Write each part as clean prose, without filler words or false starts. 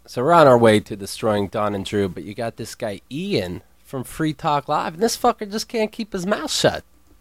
So we're on our way to destroying Don and Drew, but you got this guy Ian from Free Talk Live, and this fucker just can't keep his mouth shut.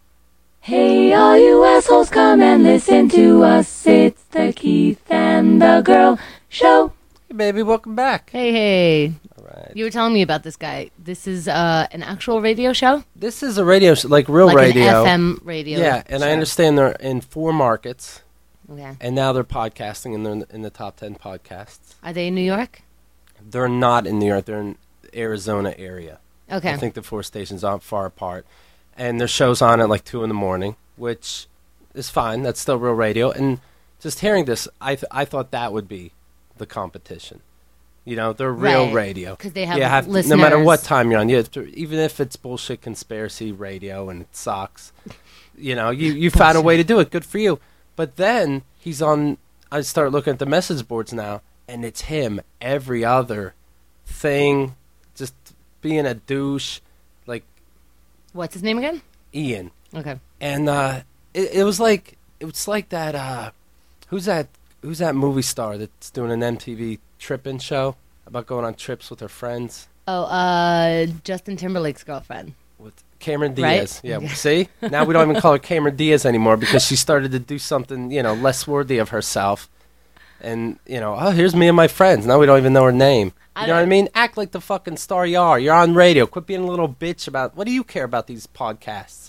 Hey, all you assholes, come and listen to us. It's the Keith and the Girl Show. Hey, baby, welcome back. Hey. All right. You were telling me about this guy. This is an actual radio show? This is a radio show, like real like radio. an FM radio Yeah, and show. I understand they're in 4 markets, Okay. and now they're podcasting, and they're in the top 10 podcasts. Are they in New York? They're not in New York. They're in Arizona area. Okay. I think the 4 stations aren't far apart. And their show's on at like 2 in the morning, which is fine. That's still real radio. And just hearing this, I thought that would be the competition. You know, they're real Right. radio. 'Cause they have to, listeners. no matter what time you're on, you have to, even if it's bullshit conspiracy radio and it sucks, you know, you found a way to do it. Good for you. But then he's on, I start looking at the message boards now, and it's him every other thing, just being a douche, like What's his name again? Ian. Okay. And it was like that. Who's that movie star that's doing an MTV tripping show about going on trips with her friends? Oh, Justin Timberlake's girlfriend. With Cameron Right? Diaz. Yeah. See, now we don't even call her Cameron Diaz anymore because she started to do something, you know, less worthy of herself. And you know, oh, here's me and my friends. Now we don't even know her name. You know what I mean? Act like the fucking star you are. You're on radio. Quit being a little bitch about. What do you care about these podcasts?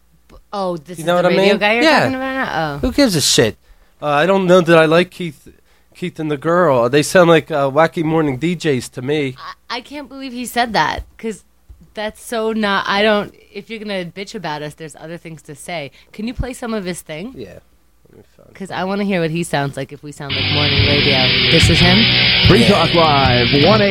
Oh, this You is know the what I radio mean? guy you're Yeah. talking about now? Oh. Who gives a shit? I don't know that I like Keith and the girl. They sound like wacky morning DJs to me. I can't believe he said that, because that's so not... I don't... If you're going to bitch about us, there's other things to say. Can you play some of his thing? Yeah. Let me find Because I want to hear what he sounds like if we sound like morning radio. This is him? Free Talk Live,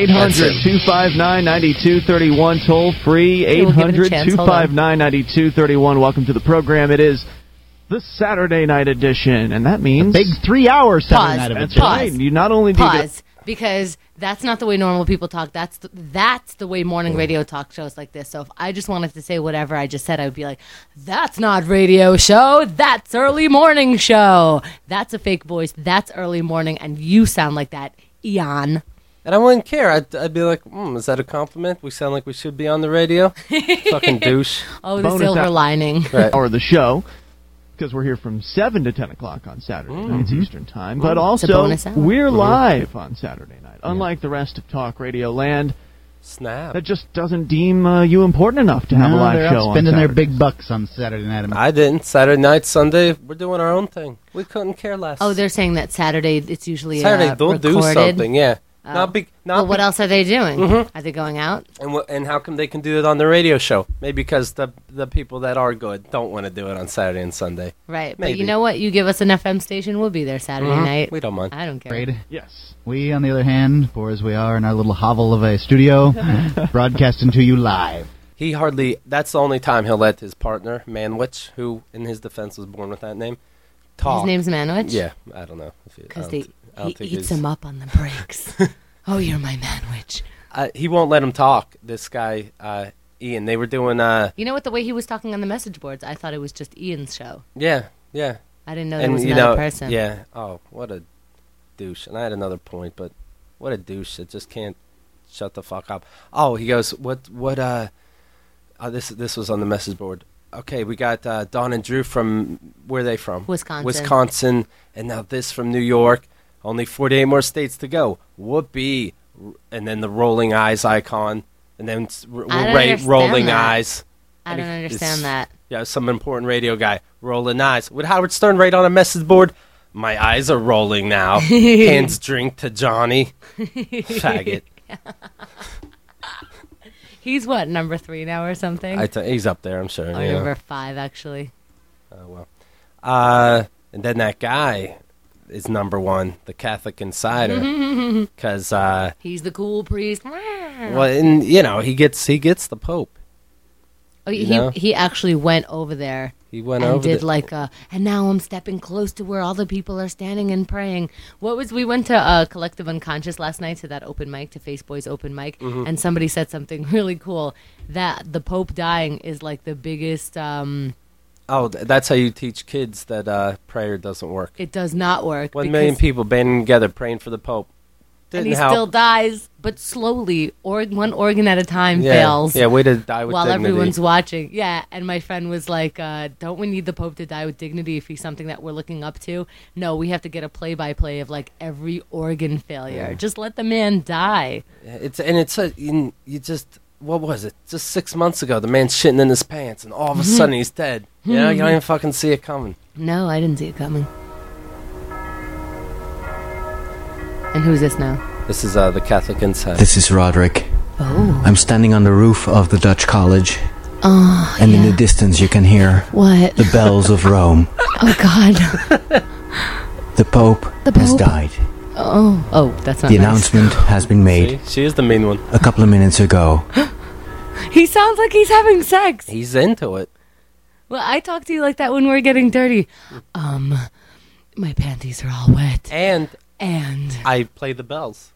1-800-259-9231, toll free, Okay, we'll give it a chance. Hold on. 800-259-9231. Welcome to the program. It is the Saturday night edition, and that means... Big 3-hour Saturday Pause. night That's edition. right. You not only do Pause. Because that's not the way normal people talk. That's the way morning radio talk shows like this. So if I just wanted to say whatever I just said, I would be like, that's not radio show. That's early morning show. That's a fake voice. That's early morning. And you sound like that, Ian. And I wouldn't care. I'd be like, is that a compliment? We sound like we should be on the radio? Fucking douche. Oh, the Bonus silver out. lining. Right. or the show, because we're here from 7 to 10 o'clock on Saturday nights Eastern Time. But also, bonus hour. we're live on Saturday night. Unlike the rest of Talk Radio Land, Snap. that just doesn't deem you important enough to have a No, live they're show out on spending their Saturday. big bucks on Saturday night. I didn't. Saturday night, Sunday, we're doing our own thing. We couldn't care less. Oh, they're saying that Saturday it's usually Saturday, they'll do recorded. something, yeah. Oh. Not big. Not Well, what big- else are they doing? Mhm. Are they going out? And how come they can do it on the radio show? Maybe because the people that are good don't want to do it on Saturday and Sunday. Right. But Maybe. you know what? You give us an FM station, we'll be there Saturday night. We don't mind. I don't care. Afraid. Yes. We, on the other hand, poor as we are in our little hovel of a studio, broadcasting to you live. He hardly. That's the only time he'll let his partner Manwich, who in his defense was born with that name, talk. His name's Manwich? Yeah, I don't know. Because I he don't think eats he's- him up on the breaks. Oh, you're my Manwich. He won't let him talk. This guy, Ian. They were doing. You know what? The way he was talking on the message boards, I thought it was just Ian's show. Yeah. I didn't know there And was you another know, person. yeah. Oh, what a douche. And I had another point, but what a douche that just can't shut the fuck up. Oh, he goes, what? This was on the message board. Okay, we got Don and Drew from where are they from? Wisconsin, and now this from New York. Only 48 more states to go. Whoopee! And then the rolling eyes icon, and then we'll I don't rate understand rolling that. eyes. I And don't it's- understand that. Yeah, some important radio guy rolling eyes. Would Howard Stern write on a message board? My eyes are rolling now. Hands drink to Johnny. Faggot. He's what, number 3 now or something? He's up there, I'm sure. Or you know. number 5, actually. Oh, well. And then that guy is number 1, the Catholic Insider. Because, He's the cool priest. well, and, you know, he gets the Pope. Oh, you know? he actually went over there. He went and over did the- like and now I'm stepping close to where all the people are standing and praying. We went to Collective Unconscious last night, to that open mic, to Face Boys open mic, Mm-hmm. and somebody said something really cool, that the Pope dying is like the biggest that's how you teach kids that prayer doesn't work. it does not work. 1 million because- people banding together praying for the Pope. and Didn't he help. still dies, but slowly, or one organ at a time Yeah. fails. Yeah, way to die with While dignity. everyone's watching. Yeah, and my friend was like, don't we need the Pope to die with dignity if he's something that we're looking up to? No, we have to get a play-by-play of, like, every organ failure. Just let the man die. What was it? Just 6 months ago, the man's shitting in his pants, and all of a sudden he's dead. You know, you don't even fucking see it coming. No, I didn't see it coming. And who's this now? This is the Catholic Insight. This is Roderick. Oh. I'm standing on the roof of the Dutch college, Oh, and in yeah. the distance you can hear What? the bells of Rome. Oh, God. The Pope The has Pope? died. Oh, that's not The nice. announcement has been made See? She is the mean one. a couple of minutes ago. He sounds like he's having sex. He's into it. Well, I talk to you like that when we're getting dirty. My panties are all wet. And And I play the bells.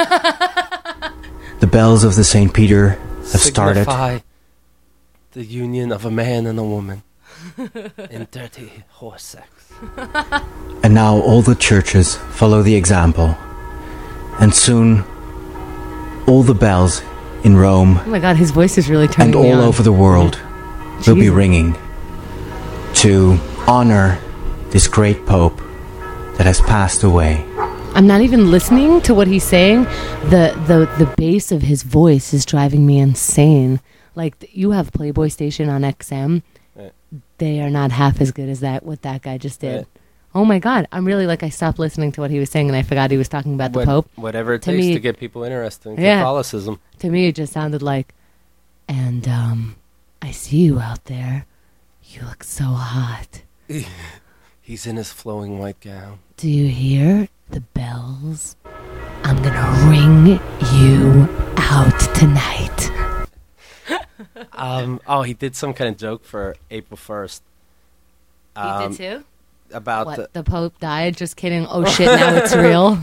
The bells of the St. Peter have started. Signify the union of a man and a woman in dirty horse sex. And now all the churches follow the example. And soon, all the bells in Rome oh my God, his voice is really turning and me all on. over the world will be Jesus. ringing to honor this great Pope that has passed away. I'm not even listening to what he's saying. The bass of his voice is driving me insane. Like, you have Playboy Station on XM. Right. They are not half as good as what that guy just did. Right. Oh my God, I'm really like, I stopped listening to what he was saying and I forgot he was talking about the Pope. Whatever it To takes me- to get people interested in Yeah. Catholicism. To me, it just sounded like, and I see you out there. You look so hot. He's in his flowing white gown. Do you hear the bells? I'm gonna ring you out tonight. He did some kind of joke for April 1st. You did too? About What, the Pope died? Just kidding. Oh shit, now it's real.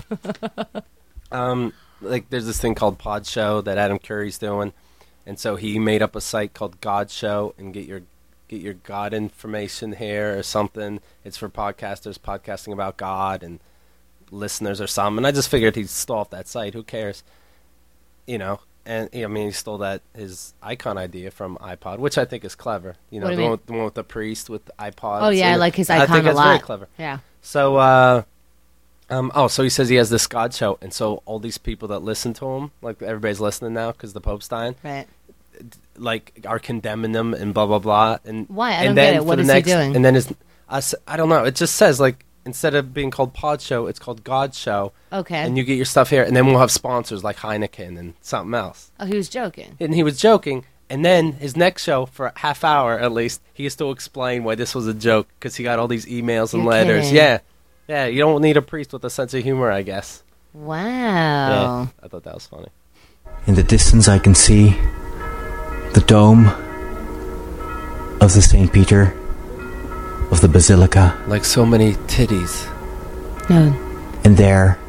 like there's this thing called Pod Show that Adam Curry's doing, and so he made up a site called God Show and get your God information here or something. It's for podcasters podcasting about God and listeners or something. And I just figured he'd stole off that site. Who cares? You know. And I mean, he stole his icon idea from iPod, which I think is clever. You know, What do you mean? the one with the priest with the iPod. Oh yeah, I like his I icon think a that's lot. very clever. Yeah. So, so he says he has this God show, and so all these people that listen to him, like everybody's listening now because the Pope's dying, Right. like are condemning him and blah blah blah. And Why? I and don't then get it. for What the is he next, doing? And then I don't know. It just says like instead of being called Pod Show, it's called God Show, Okay. and you get your stuff here, and then we'll have sponsors like Heineken and something else. Oh, he was joking. And he was joking. And then his next show, for a half hour at least, he has to explain why this was a joke because he got all these emails and You're letters. kidding. Yeah. Yeah, you don't need a priest with a sense of humor, I guess. Wow. Yeah, I thought that was funny. In the distance I can see the dome of the St. Peter, of the Basilica, Like so many titties. No. and there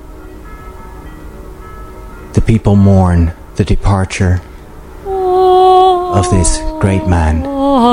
the people mourn the departure of this great man.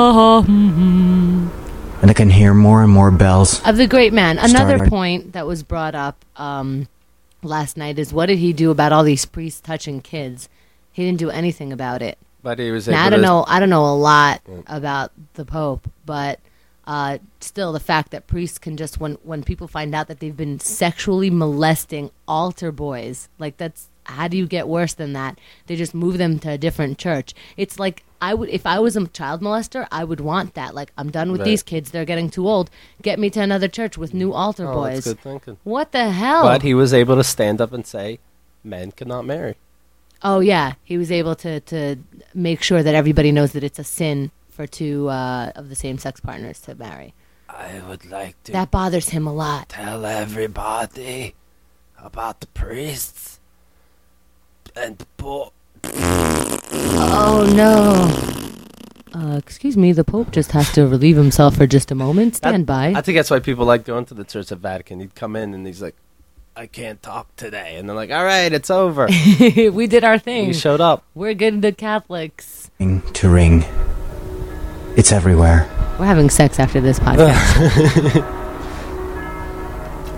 And I can hear more and more bells. Of the great man. Another Started. point that was brought up last night is what did he do about all these priests touching kids? He didn't do anything about it. But he was Now, able I don't know a lot about the Pope, but still the fact that priests can just when people find out that they've been sexually molesting altar boys, like that's, how do you get worse than that? They just move them to a different church. It's like, if I was a child molester, I would want that. Like, I'm done with Right. these kids. They're getting too old. Get me to another church with new altar Oh, boys. that's good thinking. What the hell? But he was able to stand up and say, men cannot marry. Oh, yeah. He was able to make sure that everybody knows that it's a sin for two of the same-sex partners to marry. I would like to That bothers him a lot. tell everybody about the priests and the Pope. Oh, no. Excuse me, the Pope just has to relieve himself for just a moment. Stand by. I think that's why people like going to the Church of Vatican. He'd come in and he's like, I can't talk today. And they're like, all right, it's over. We did our thing. He showed up. We're good Catholics. To ring. It's everywhere. We're having sex after this podcast.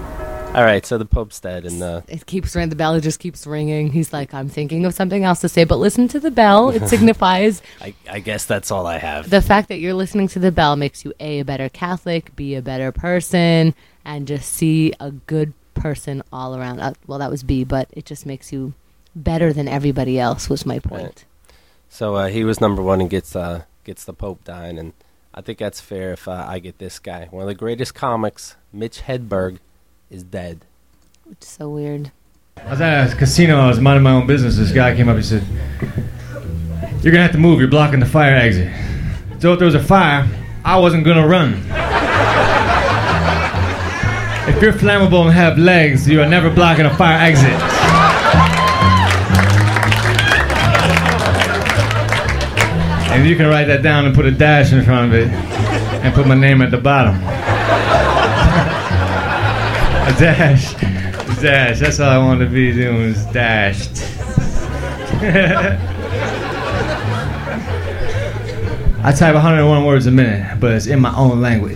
All right, so the Pope's dead, and It keeps ringing. The bell just keeps ringing. He's like, I'm thinking of something else to say, but listen to the bell. It signifies I guess that's all I have. the fact that you're listening to the bell makes you a better Catholic, b a better person, and just see a good person all around. Well, that was B, but it just makes you better than everybody else. Was my point. Right. So he was number one and gets the Pope dying, and I think that's fair if I get this guy. One of the greatest comics, Mitch Hedberg, is dead. Which is so weird. I was at a casino, I was minding my own business. This guy came up and said, "You're gonna have to move, you're blocking the fire exit." So if there was a fire, I wasn't gonna run. If you're flammable and have legs, you are never blocking a fire exit. And you can write that down and put a dash in front of it and put my name at the bottom. A dash. A dash. That's all I wanted to be doing is dashed. I type 101 words a minute, but it's in my own language.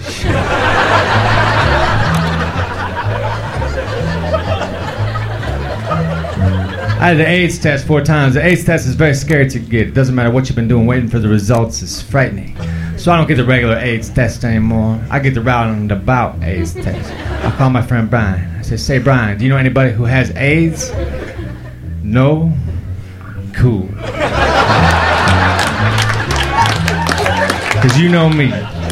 I had the AIDS test 4 times. The AIDS test is very scary to get. It doesn't matter what you've been doing, waiting for the results is frightening. So I don't get the regular AIDS test anymore. I get the roundabout AIDS test. I call my friend Brian. I say, Brian, do you know anybody who has AIDS? No? Cool. Because you know me.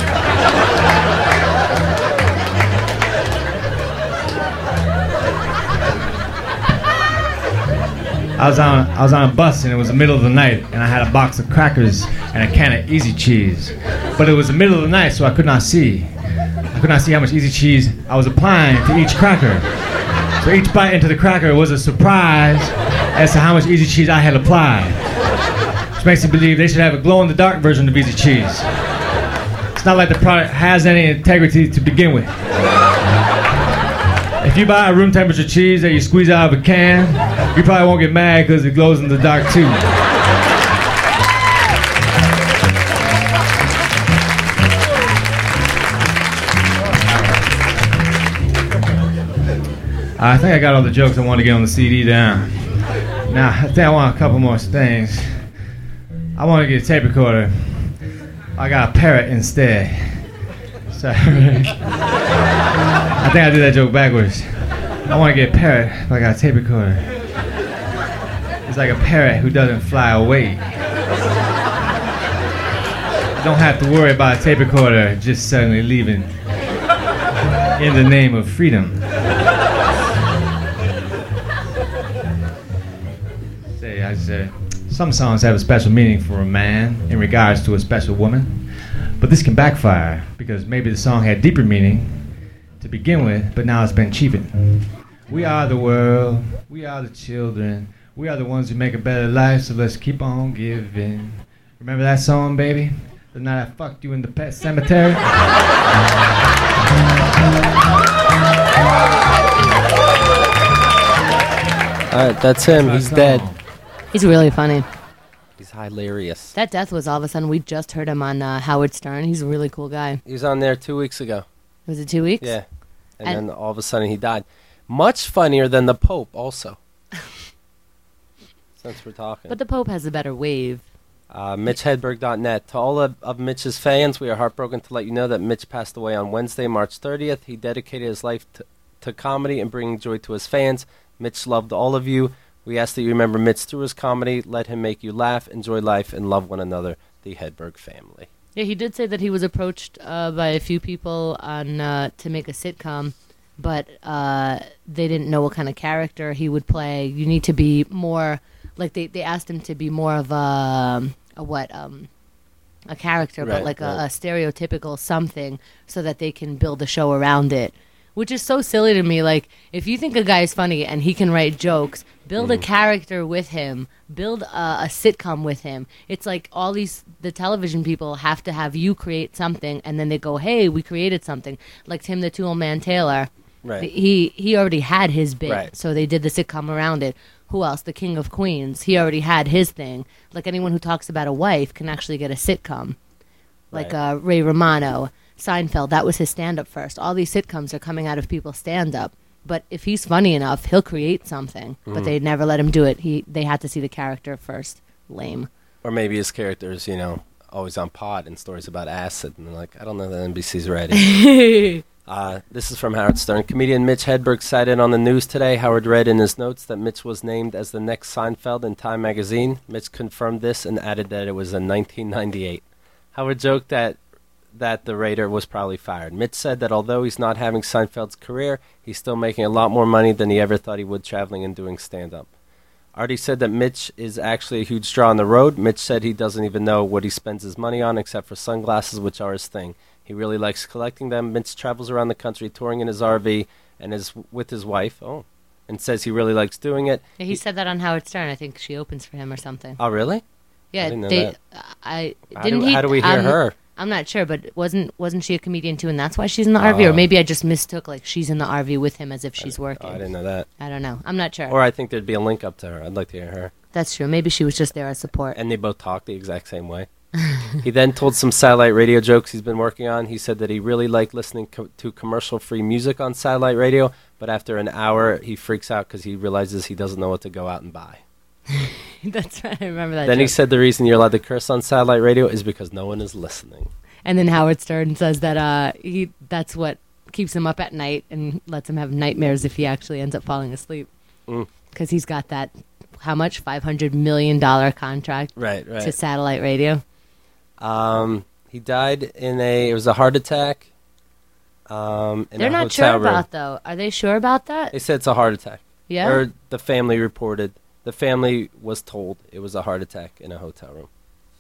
I was on a bus and it was the middle of the night and I had a box of crackers and a can of Easy Cheese. But it was the middle of the night, so I could not see. I could not see how much Easy Cheese I was applying to each cracker. So each bite into the cracker was a surprise as to how much Easy Cheese I had applied. Which makes me believe they should have a glow-in-the-dark version of Easy Cheese. It's not like the product has any integrity to begin with. If you buy a room temperature cheese that you squeeze out of a can, you probably won't get mad because it glows in the dark too. I think I got all the jokes I want to get on the CD down. Now, I think I want a couple more things. I want to get a tape recorder. I got a parrot instead. Sorry. I think I did that joke backwards. I want to get a parrot, but I got a tape recorder. It's like a parrot who doesn't fly away. You don't have to worry about a tape recorder just suddenly leaving in the name of freedom. I said, some songs have a special meaning for a man in regards to a special woman, but this can backfire because maybe the song had deeper meaning to begin with, but now it's been cheapened. We are the world, we are the children, we are the ones who make a better life, so let's keep on giving. Remember that song, baby? The night I fucked you in the pet cemetery? Alright, that's him. He's dead. He's really funny. He's hilarious. That death was all of a sudden. We just heard him on Howard Stern. He's a really cool guy. He was on there 2 weeks ago. Was it 2 weeks? Yeah. And then all of a sudden he died. Much funnier than the Pope also. Since we're talking. But the Pope has a better wave. MitchHedberg.net. To all of Mitch's fans, we are heartbroken to let you know that Mitch passed away on Wednesday, March 30th. He dedicated his life to comedy and bringing joy to his fans. Mitch loved all of you. We ask that you remember Mitch through his comedy. Let him make you laugh, enjoy life, and love one another. The Hedberg family. Yeah, he did say that he was approached by a few people on to make a sitcom, but they didn't know what kind of character he would play. You need to be more, like they asked him to be more of a character, but like a stereotypical something, so that they can build a show around it. Which is so silly to me. Like, if you think a guy is funny and he can write jokes, build a character with him, build a sitcom with him. It's like all the television people have to have you create something, and then they go, hey, we created something. Like Tim the Tool Man Taylor. Right. He already had his bit, right. So they did the sitcom around it. Who else? The King of Queens. He already had his thing. Like, anyone who talks about a wife can actually get a sitcom. Like Ray Romano. Seinfeld, that was his stand-up first. All these sitcoms are coming out of people's stand-up. But if he's funny enough, he'll create something. But they never let him do it. They had to see the character first. Lame. Or maybe his character is, always on pot and stories about acid. And they're like, I don't know that NBC's ready. This is from Howard Stern. Comedian Mitch Hedberg cited on the news today. Howard read in his notes that Mitch was named as the next Seinfeld in Time magazine. Mitch confirmed this and added that it was in 1998. Howard joked that the writer was probably fired. Mitch said that although he's not having Seinfeld's career, he's still making a lot more money than he ever thought he would traveling and doing stand-up. Artie said that Mitch is actually a huge draw on the road. Mitch said he doesn't even know what he spends his money on except for sunglasses, which are his thing. He really likes collecting them. Mitch travels around the country touring in his RV and is with his wife. And says he really likes doing it. Yeah, he said that on Howard Stern. I think she opens for him or something. Oh, really? Yeah, I didn't know that. How do we hear her? I'm not sure, but wasn't she a comedian too, and that's why she's in the RV? Or maybe I just mistook, like, she's in the RV with him as if she's working. I didn't know that. I don't know. I'm not sure. Or I think there'd be a link up to her. I'd like to hear her. That's true. Maybe she was just there as support. And they both talk the exact same way. He then told some satellite radio jokes he's been working on. He said that he really liked listening to commercial-free music on satellite radio, but after an hour, he freaks out because he realizes he doesn't know what to go out and buy. That's right. I remember that Then joke. he said the reason you're allowed to curse on satellite radio is because no one is listening. And then Howard Stern says that that's what keeps him up at night and lets him have nightmares if he actually ends up falling asleep. Because he's got that, how much? $500 million contract to satellite radio. He died it was a heart attack. They're not sure about, though. Are they sure about that? They said it's a heart attack. Yeah? Or the family reported. The family was told it was a heart attack in a hotel room.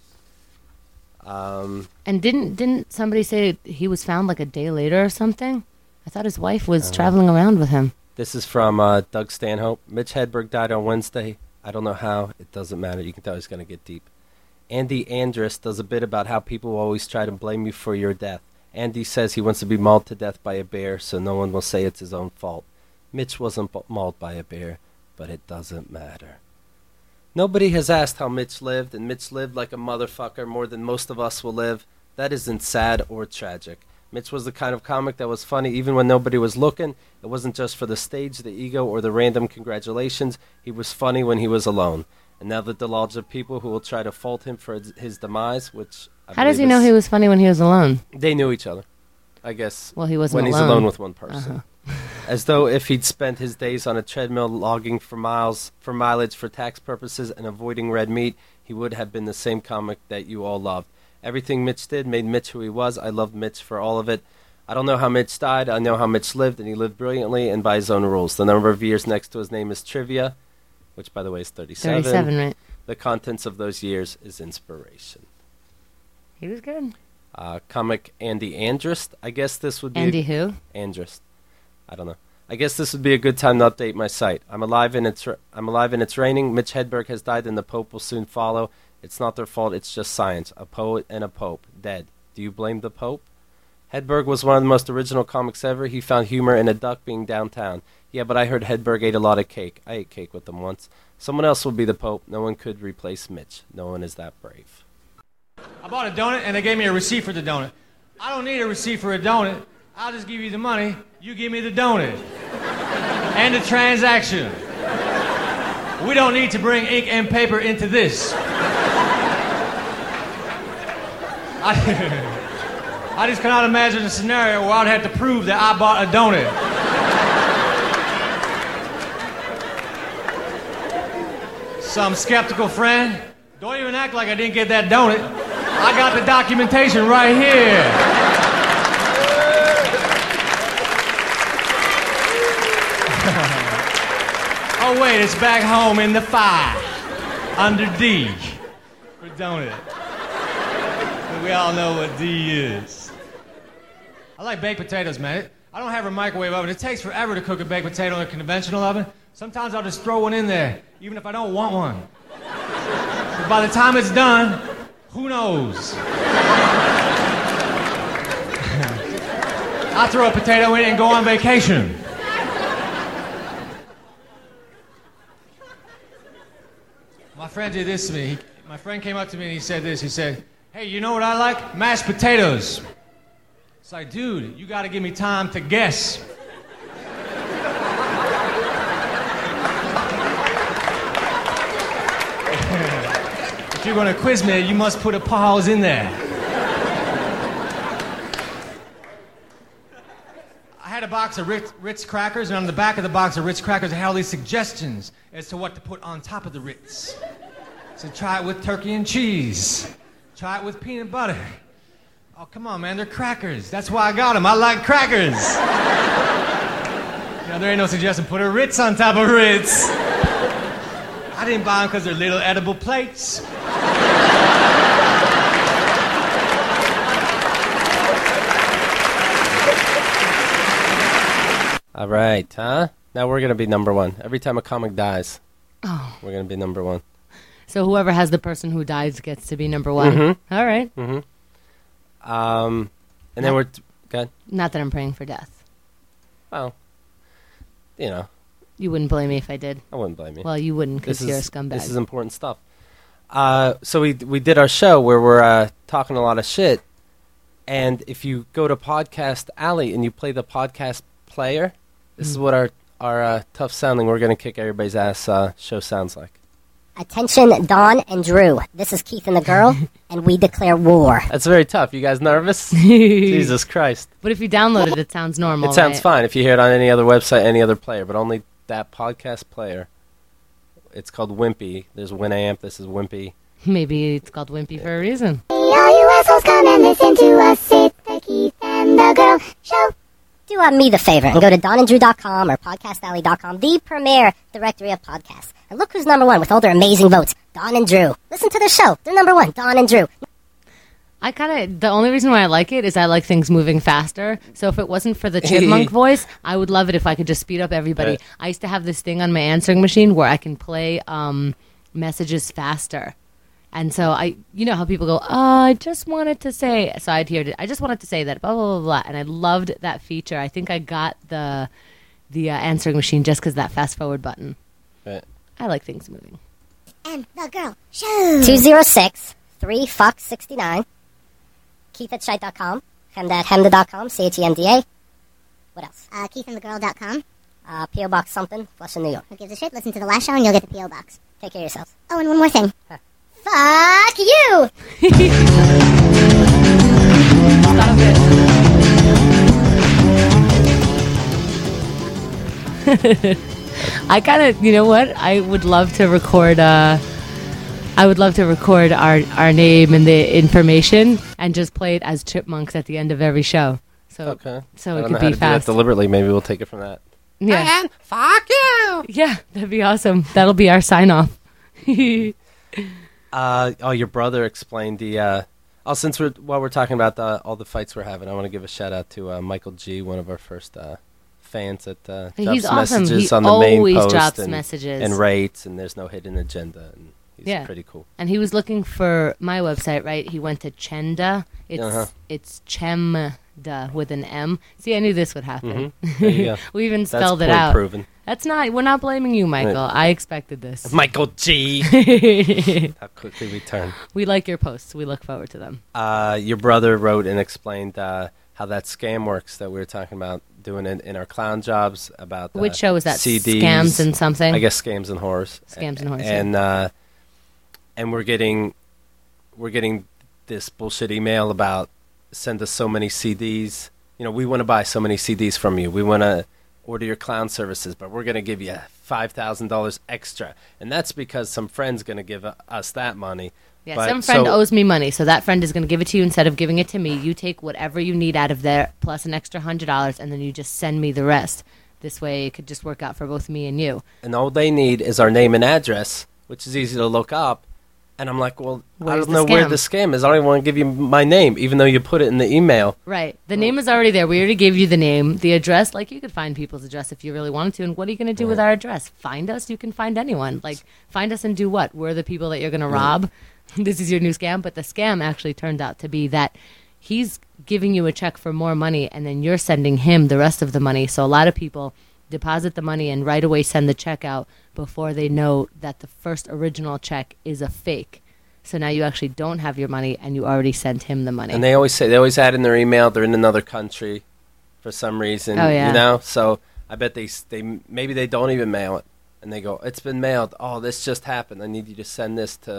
And didn't somebody say he was found like a day later or something? I thought his wife was traveling around with him. This is from Doug Stanhope. Mitch Hedberg died on Wednesday. I don't know how. It doesn't matter. You can tell he's going to get deep. Andy Andrus does a bit about how people always try to blame you for your death. Andy says he wants to be mauled to death by a bear so no one will say it's his own fault. Mitch wasn't mauled by a bear, but it doesn't matter. Nobody has asked how Mitch lived, and Mitch lived like a motherfucker more than most of us will live. That isn't sad or tragic. Mitch was the kind of comic that was funny even when nobody was looking. It wasn't just for the stage, the ego, or the random congratulations. He was funny when he was alone. And now the deluge of people who will try to fault him for his demise, which how does he know he was funny when he was alone? They knew each other, I guess. Well, he wasn't when alone. He's alone with one person. As though if he'd spent his days on a treadmill logging for mileage for tax purposes and avoiding red meat, he would have been the same comic that you all loved. Everything Mitch did made Mitch who he was. I loved Mitch for all of it. I don't know how Mitch died. I know how Mitch lived, and he lived brilliantly and by his own rules. The number of years next to his name is trivia, which, by the way, is 37. 37, right. The contents of those years is inspiration. He was good. Comic Andy Andrus. I guess this would be... Andy who? Andrus. I don't know. I guess this would be a good time to update my site. I'm alive and it's raining. Mitch Hedberg has died and the Pope will soon follow. It's not their fault, it's just science. A poet and a Pope. Dead. Do you blame the Pope? Hedberg was one of the most original comics ever. He found humor in a duck being downtown. Yeah, but I heard Hedberg ate a lot of cake. I ate cake with him once. Someone else will be the Pope. No one could replace Mitch. No one is that brave. I bought a donut and they gave me a receipt for the donut. I don't need a receipt for a donut. I'll just give you the money. You give me the donut. And the transaction. We don't need to bring ink and paper into this. I just cannot imagine a scenario where I'd have to prove that I bought a donut. Some skeptical friend, don't even act like I didn't get that donut. I got the documentation right here. Oh wait, it's back home in the file, under D, for donut. But we all know what D is. I like baked potatoes, man. I don't have a microwave oven. It takes forever to cook a baked potato in a conventional oven. Sometimes I'll just throw one in there, even if I don't want one. But by the time it's done, who knows? I throw a potato in and go on vacation. My friend did this to me. My friend came up to me and he said this. He said, "Hey, you know what I like? Mashed potatoes." It's like, dude, you got to give me time to guess. If you're going to quiz me, you must put a pause in there. I had a box of Ritz crackers, and on the back of the box of Ritz crackers, I had all these suggestions as to what to put on top of the Ritz. So try it with turkey and cheese. Try it with peanut butter. Oh, come on, man, they're crackers. That's why I got them. I like crackers. You know, there ain't no suggestion. Put a Ritz on top of Ritz. I didn't buy them because they're little edible plates. All right, huh? Now we're going to be number one. Every time a comic dies, we're going to be number one. So whoever has the person who dies gets to be number one. Mm-hmm. All right. Mm-hmm. And then we're... Go ahead. Not that I'm praying for death. Well, you know. You wouldn't blame me if I did. I wouldn't blame you. Well, you wouldn't because you're a scumbag. This is important stuff. So we did our show where we're talking a lot of shit. And if you go to Podcast Alley and you play the podcast player, this is what our tough sounding, we're going to kick everybody's ass show sounds like. Attention, Don and Drew. This is Keith and the Girl, and we declare war. That's very tough. You guys nervous? Jesus Christ. But if you download it, it sounds normal. It sounds right? fine if you hear it on any other website, any other player, but only that podcast player. It's called Wimpy. There's Winamp. This is Wimpy. Maybe it's called Wimpy for a reason. All you assholes come and listen to us. It's the Keith and the Girl Show. Do me the favor and go to donandrew.com or podcastalley.com, the premier directory of podcasts. And look who's number one with all their amazing votes. Don and Drew. Listen to the show. They're number one. Don and Drew. The only reason why I like it is I like things moving faster. So if it wasn't for the chipmunk voice, I would love it if I could just speed up everybody. Right. I used to have this thing on my answering machine where I can play messages faster. And so you know how people go, I just wanted to say, so I'd hear, I just wanted to say that, blah, blah, blah, blah. And I loved that feature. I think I got the answering machine just because that fast forward button. Right. I like things moving. And the Girl Show. 206-3-FUCK-69. Keith@shite.com. Hemda@hemda.com. CHEMDA. What else? KeithandTheGirl.com. P.O. Box something. Flushing, New York. Who gives a shit? Listen to the last show and you'll get the P.O. Box. Take care of yourselves. Oh, and one more thing. Huh. Fuck you! Stop it. I kind of, you know what? I would love to record. I would love to record our name and the information and just play it as chipmunks at the end of every show. So Okay. So I it don't could know be how to do that fast. deliberately. Maybe we'll take it from that. Yeah. And fuck you. Yeah, that'd be awesome. That'll be our sign off. Your brother explained the. Since while we're talking about all the fights we're having, I want to give a shout out to Michael G, one of our first fans that drops He's awesome. messages He on the main always post drops and, messages and rates, and there's no hidden agenda, and he's pretty cool. And he was looking for my website, right? He went to Chenda. It's Chemda with an M. See, I knew this would happen. There you go. We even That's spelled it point out. proven. We're not blaming you, Michael. Right. I expected this. Michael G. How quickly we turn. We like your posts. We look forward to them. Your brother wrote and explained how that scam works that we were talking about doing it in our clown jobs about Which show was that? CDs, Scams and something? I guess Scams and Horrors. Scams and Horrors. And we're getting this bullshit email about send us so many CDs. You know, we want to buy so many CDs from you. We want to order your clown services, but we're going to give you $5,000 extra. And that's because some friend's going to give us that money. Yeah, But- some friend so- owes me money, so that friend is going to give it to you instead of giving it to me. You take whatever you need out of there, plus an extra $100, and then you just send me the rest. This way, it could just work out for both me and you. And all they need is our name and address, which is easy to look up. And I'm like, well, I Where's don't the know where scam? the scam is. I don't even want to give you my name, even though you put it in the email. Right. The name is already there. We already gave you the name. The address, like, you could find people's address if you really wanted to. And what are you going to do with our address? Find us? You can find anyone. Like, find us and do what? We're the people that you're going to rob. This is your new scam. But the scam actually turned out to be that he's giving you a check for more money, and then you're sending him the rest of the money. So a lot of people deposit the money and right away send the check out before they know that the first original check is a fake. So now you actually don't have your money, and you already sent him the money. And they always add in their email they're in another country for some reason. Oh, yeah. You know? So I bet they maybe they don't even mail it. And they go, it's been mailed. Oh, this just happened. I need you to send this to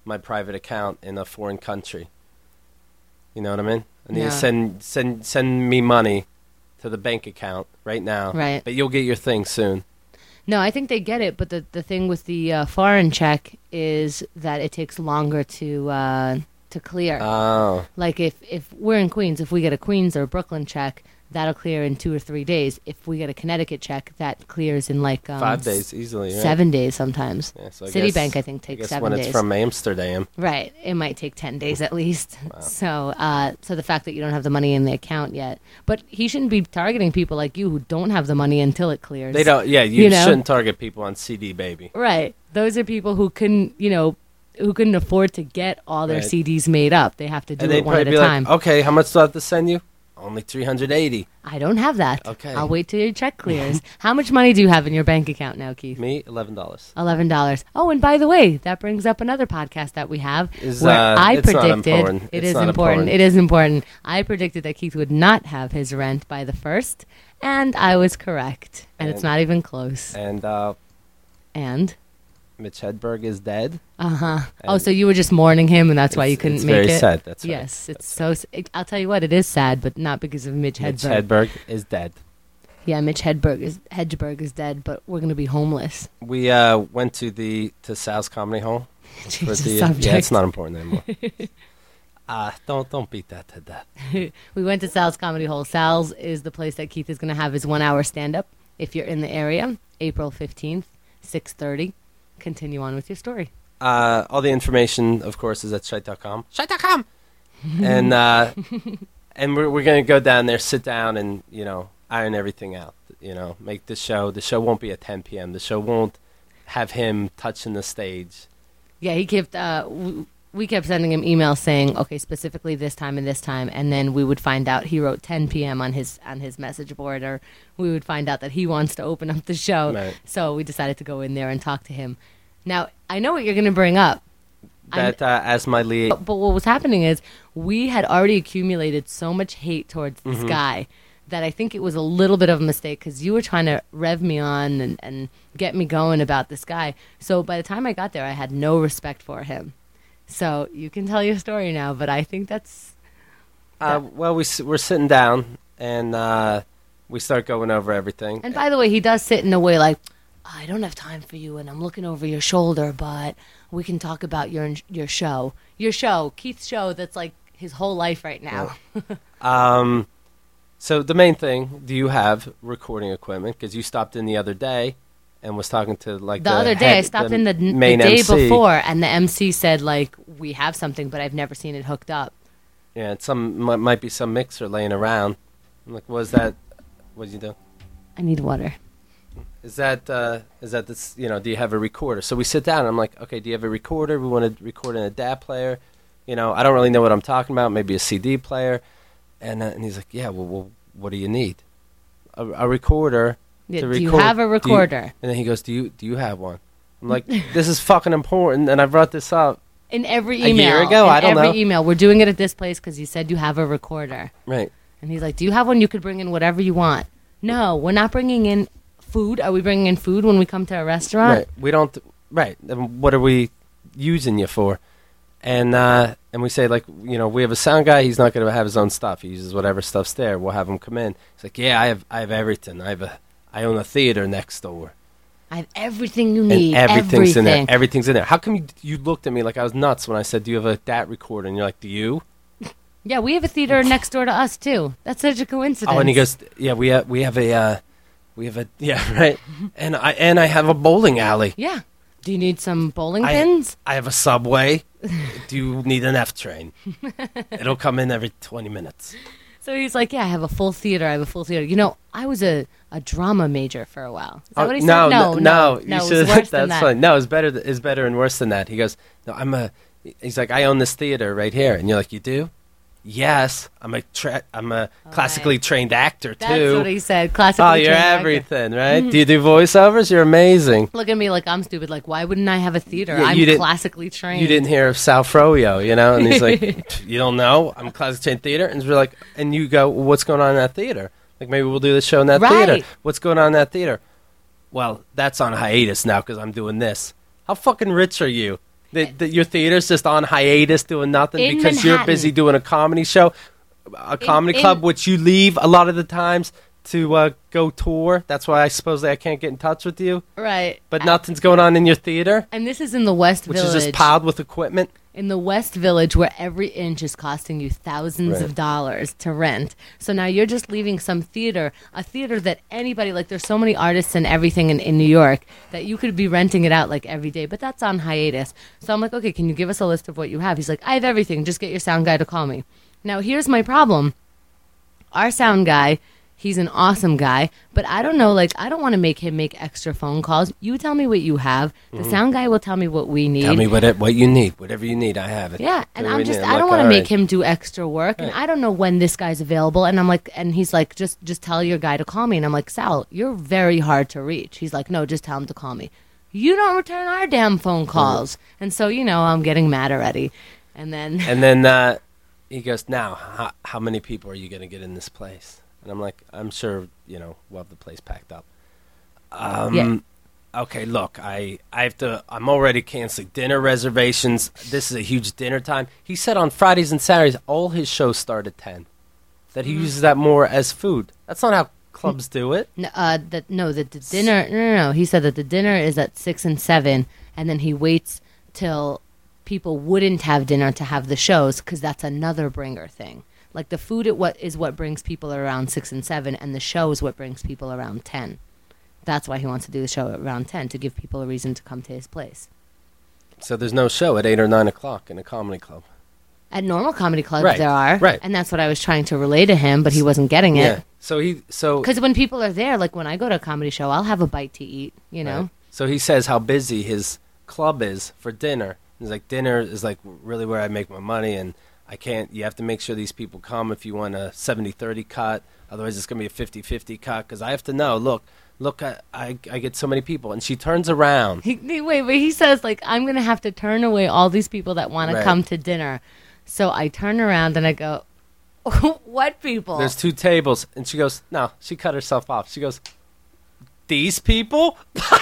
my private account in a foreign country. You know what I mean? I need Yeah. to send me money to the bank account right now. Right. But you'll get your thing soon. No, I think they get it, but the thing with the foreign check is that it takes longer to clear. Oh. Like if we're in Queens, if we get a Queens or a Brooklyn check, that'll clear in 2 or 3 days. If we get a Connecticut check, that clears in like 5 days easily, right? 7 days sometimes. Yeah, so Citibank, I think, takes 7 when days. it's from Amsterdam. Right. It might take 10 days at least. So the fact that you don't have the money in the account yet. But he shouldn't be targeting people like you who don't have the money until it clears. They don't. Yeah, you know? shouldn't target people on CD Baby. Right. Those are people who couldn't afford to get all their Right. CDs made up. They have to do And it they'd one probably at a be time. like, okay, how much do I have to send you? Only $380. I don't have that. Okay. I'll wait till your check clears. How much money do you have in your bank account now, Keith? Me, $11. $11. Oh, and by the way, that brings up another podcast that we have Is, where I it's not predicted important. it It's is not important. It is important. I predicted that Keith would not have his rent by the 1st, and I was correct. And it's And- not even close. And And Mitch Hedberg is dead. oh, And so you were just mourning him, and that's why you it's- couldn't it's make very it. sad, that's right. Yes, it's so. I'll tell you what, it is sad, but not because of Mitch Mitch Hedberg. Hedberg is dead. Yeah, Mitch Hedberg is dead, but we're gonna be homeless. We went to Sal's Comedy Hall. Change the Yeah, subject. it's not important anymore. Don't beat that to death. We went to Sal's Comedy Hall. Sal's is the place that Keith is going to have his 1 hour stand up. If you're in the area, April 15th, 6:30. Continue on with your story. All the information, of course, is at shite.com. Shite.com! and and we're going to go down there, sit down, and, iron everything out. Make the show. The show won't be at 10 p.m. The show won't have him touching the stage. Yeah, he kept. We kept sending him emails saying, okay, specifically this time, and then we would find out he wrote 10 p.m. on his message board, or we would find out that he wants to open up the show. Right. So we decided to go in there and talk to him. Now, I know what you're going to bring up. That as my lead. But what was happening is we had already accumulated so much hate towards this Mm-hmm. guy that I think it was a little bit of a mistake because you were trying to rev me on and get me going about this guy. So by the time I got there, I had no respect for him. So you can tell your story now, but I think that's... Well, we're sitting down, and we start going over everything. And by the way, he does sit in a way like, I don't have time for you, and I'm looking over your shoulder, but we can talk about your show. Your show, Keith's show, that's like his whole life right now. So the main thing, do you have recording equipment? Because you stopped in the other day and was talking to like The other day, I head- stopped in the main day MC. before, and the MC said, like, we have something, but I've never seen it hooked up. Yeah, it's might be some mixer laying around. I'm like, what did you do? I need water. Is that this? Do you have a recorder? So we sit down. And I'm like, okay, do you have a recorder? We want to record in a DAT player. I don't really know what I'm talking about. Maybe a CD player. And he's like, yeah. Well, what do you need? A recorder. Yeah, to do you record. have a recorder? And then he goes, do you have one? I'm like, this is fucking important, and I brought this up. In every A email. year ago? In I don't every know. email. We're doing it at this place because you said you have a recorder. Right. And he's like, do you have one? You could bring in whatever you want. No, we're not bringing in food. Are we bringing in food when we come to a restaurant? Right. We don't. Right. Then what are we using you for? And we say, like, we have a sound guy. He's not going to have his own stuff. He uses whatever stuff's there. We'll have him come in. He's like, yeah, I have everything. I own a theater next door. I have everything you need. And everything's in there. Everything. Everything's in there. How come you looked at me like I was nuts when I said, do you have a DAT recorder? And you're like, do you? Yeah, we have a theater next door to us, too. That's such a coincidence. Oh, and he goes, yeah, we have a yeah, right. And I have a bowling alley. Yeah. Do you need some bowling pins? I have a Subway. Do you need an F train? It'll come in every 20 minutes. So he's like, yeah, I have a full theater. I was a drama major for a while. Is that what he said? No. It You was should- worse than that's that. fine. No, it's better and worse than that. He goes, no, he's like, I own this theater right here. And you're like, you do? Yes. I'm a classically trained actor, too. That's what he said. Classically Oh, you're trained actor. everything, right? Do you do voiceovers? You're amazing. Look at me like I'm stupid. Like, why wouldn't I have a theater? Yeah, I'm you didn't- classically trained. You didn't hear of Sal Froyo, And he's like, you don't know? I'm classically trained theater. And we're like, and you go, well, what's going on in that theater? Like, maybe we'll do the show in that Right. theater. What's going on in that theater? Well, that's on hiatus now because I'm doing this. How fucking rich are you? Your theater's just on hiatus doing nothing In because you're Manhattan. busy doing a comedy show, a comedy club, which you leave a lot of the times to go tour. That's why I suppose I can't get in touch with you. Right. But nothing's going on in your theater, And this is in the West which Village. is just piled with equipment. In the West Village, where every inch is costing you thousands Right. of dollars to rent. So now you're just leaving a theater that anybody, like there's so many artists and everything in New York that you could be renting it out like every day, but that's on hiatus. So I'm like, okay, can you give us a list of what you have? He's like, I have everything. Just get your sound guy to call me. Now here's my problem. Our sound guy, he's an awesome guy, but I don't know, I don't want to make him make extra phone calls. You tell me what you have. The sound guy will tell me what we need. Tell me what you need. Whatever you need, I have it. Yeah, and Whatever I'm you just, need. I don't Like, want to all make right. him do extra work, and I don't know when this guy's available. And I'm like, and he's like, just tell your guy to call me. And I'm like, Sal, you're very hard to reach. He's like, no, just tell him to call me. You don't return our damn phone calls. And so, I'm getting mad already. And then, he goes, now, how many people are you going to get in this place? And I'm like, I'm sure, we'll have the place packed up. Yeah. Okay, look, I'm already canceling dinner reservations. This is a huge dinner time. He said on Fridays and Saturdays, all his shows start at 10. That he uses that more as food. That's not how clubs do it. the dinner, no. He said that the dinner is at 6 and 7, and then he waits till people wouldn't have dinner to have the shows, because that's another bringer thing. Like the food is what brings people around 6 and 7, and the show is what brings people around 10. That's why he wants to do the show around 10, to give people a reason to come to his place. So there's no show at 8 or 9 o'clock in a comedy club. At normal comedy clubs, Right, there are. right. And that's what I was trying to relay to him, but he wasn't getting Yeah. it. So Because when people are there, like when I go to a comedy show, I'll have a bite to eat, know? Right. So he says how busy his club is for dinner. He's like, dinner is like really where I make my money, and you have to make sure these people come if you want a 70-30 cut. Otherwise, it's going to be a 50-50 cut, because I have to know, look, I get so many people. And she turns around. He says, like, I'm going to have to turn away all these people that want to Right. come to dinner. So I turn around and I go, what people? There's 2 tables. And she goes, no, she cut herself off. She goes, these people?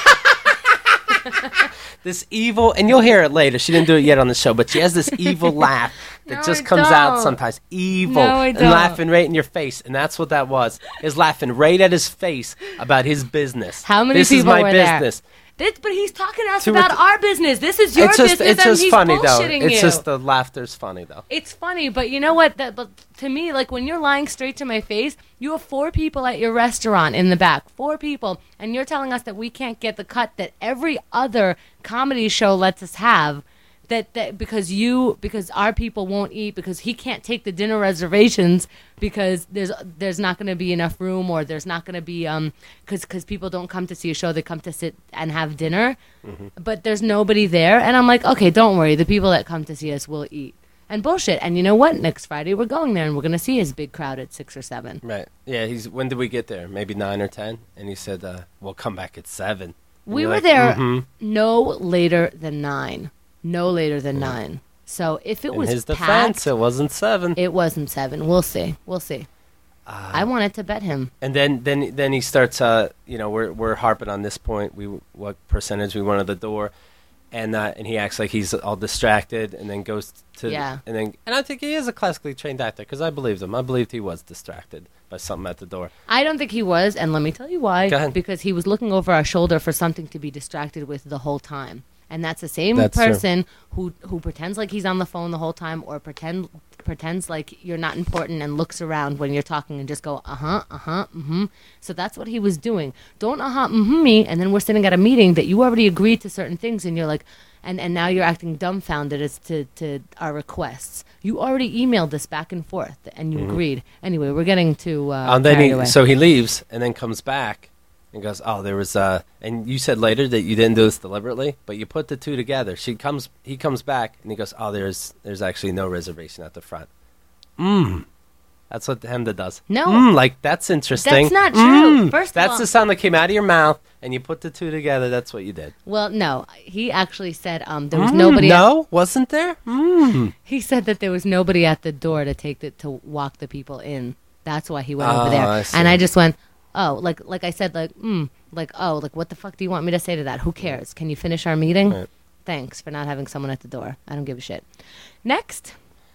This evil, and you'll hear it later. She didn't do it yet on the show, but she has this evil laugh that No, just I comes out don't. sometimes. Evil. No, I and don't. laughing right in your face. And that's what that was. Is laughing right at his face about his business. How many this people is my were business. there? But he's talking to us To about it- our business. This is your business, it's and just he's funny though. bullshitting It's you. just the laughter's funny though. It's funny, but you know what? But to me, like when you're lying straight to my face, you have 4 people at your restaurant in the back, 4 people, and you're telling us that we can't get the cut that every other comedy show lets us have. That because our people won't eat, because he can't take the dinner reservations because there's not going to be enough room, or there's not going to be because people don't come to see a show, they come to sit and have dinner, but there's nobody there, and I'm like, okay, don't worry, the people that come to see us will eat. And bullshit. And you know what? Next Friday we're going there, and we're going to see his big crowd at 6 or 7. Right. Yeah. When did we get there? Maybe 9 or 10. And he said, "We'll come back at 7." And We you're were like, there "Mhm." no later than 9. No later than 9. So if it In was his packed, defense, it wasn't 7. it wasn't 7. We'll see. I wanted to bet him. And then he starts. We're harping on this point. What percentage we want at the door, and he acts like he's all distracted, and then goes to Yeah. and I think he is a classically trained actor, because I believed him. I believed he was distracted by something at the door. I don't think he was, and let me tell you why. Go ahead. Because he was looking over our shoulder for something to be distracted with the whole time. And that's the same That's true. person who pretends like he's on the phone the whole time, or pretends like you're not important and looks around when you're talking and just go, So that's what he was doing. Don't me, and then we're sitting at a meeting that you already agreed to certain things, and you're like, and now you're acting dumbfounded as to our requests. You already emailed this back and forth, and you agreed. Anyway, we're getting to And carried away. so he leaves and then comes back and goes, "Oh, there was and you said later that you didn't do this deliberately, but you put the 2 together." He comes back and he goes, "Oh, there's actually no reservation at the front." That's what Hemda does. No. Like that's interesting. That's not true. First of that's all- the sound that came out of your mouth, and you put the 2 together. That's what you did. Well, no, he actually said there was nobody. No, wasn't there? He said that there was nobody at the door to walk the people in. That's why he went over Oh, there. I see. And I just went, oh, like I said, what the fuck do you want me to say to that? Who cares? Can you finish our meeting? Right. thanks for not having someone at the door. I don't give a shit. Next.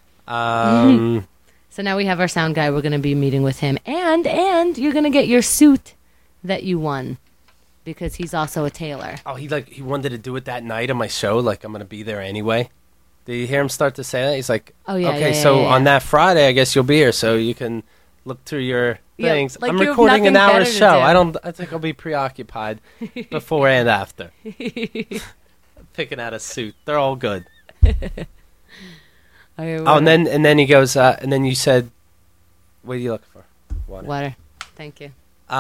So now we have our sound guy. We're going to be meeting with him. And you're going to get your suit that you won because he's also a tailor. Oh, he wanted to do it that night on my show. Like, I'm going to be there anyway. Did you hear him start to say that? He's like, oh, yeah, okay, yeah, so yeah. on that Friday, I guess you'll be here so you can look through your things. like I'm you have recording an nothing hour better to show. do. I think I'll be preoccupied before and after. Picking out a suit. They're all good. Okay, Oh, and then he goes, and then you said, what are you looking for? Water. Thank you.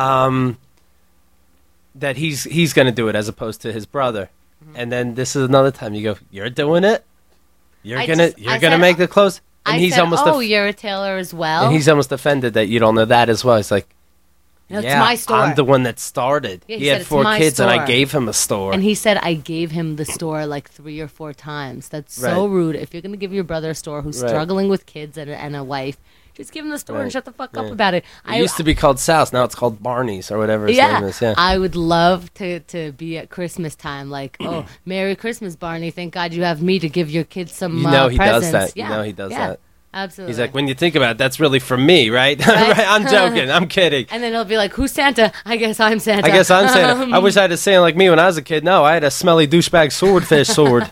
That he's going to do it as opposed to his brother. And then this is another time you go, you're doing it? You're I gonna said- make the clothes? And I he's said, almost you're a tailor as well? and he's almost offended that you don't know that as well. It's like, No, it's yeah, my store. I'm the one that started. Yeah, he he said had it's 4 my kids and I store. gave him a store. And he said I gave him the store like 3 or 4 times. That's so Right. rude. If you're going to give your brother a store who's Right. struggling with kids and a wife, just give him the store and Right. shut the fuck up Yeah. about it. It used to be called South. Now it's called Barney's or whatever his name is. Yeah. I would love to be at Christmas time like, oh, Merry Christmas, Barney. Thank God you have me to give your kids some You know he presents. does that. Yeah. You know he does yeah. that. Absolutely. He's like, when you think about it, that's really for me, right? Right. Right, I'm joking. I'm kidding. And then he'll be like, who's Santa? I guess I'm Santa. I guess I'm saying I wish I had a saying like me when I was a kid. No, I had a smelly douchebag swordfish sword.